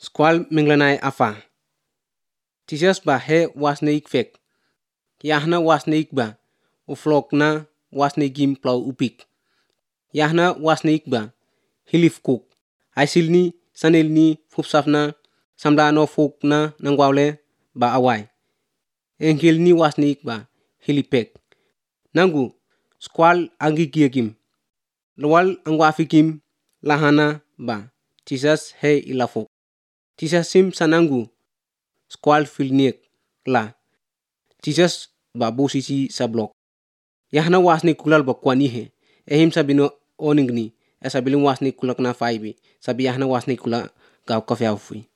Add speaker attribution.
Speaker 1: Squal menglanai afa. Jesus ba he wasneik fek. Yahna wasneik ba. Uflok na wasneikim plau upik. Yahna wasneik ba. Hilif kuk. Aisilni sanilni fupsafna samdano fuk na nangwale ba awai. Engkilni wasneik ba hilipek. Nangu squal angigiakim. Lawal angwafikim lahana ba. Jesus he ilafuk. Jesus sim sanangu squal filniek la. Jesus ba bosisi sablok. Yahna wasneik kulal ba kwanihe. Ehim sabino oningni. Esabiling wasneik kulak na faibi. Sabi yahna wasneik kulak gau kafe aufui.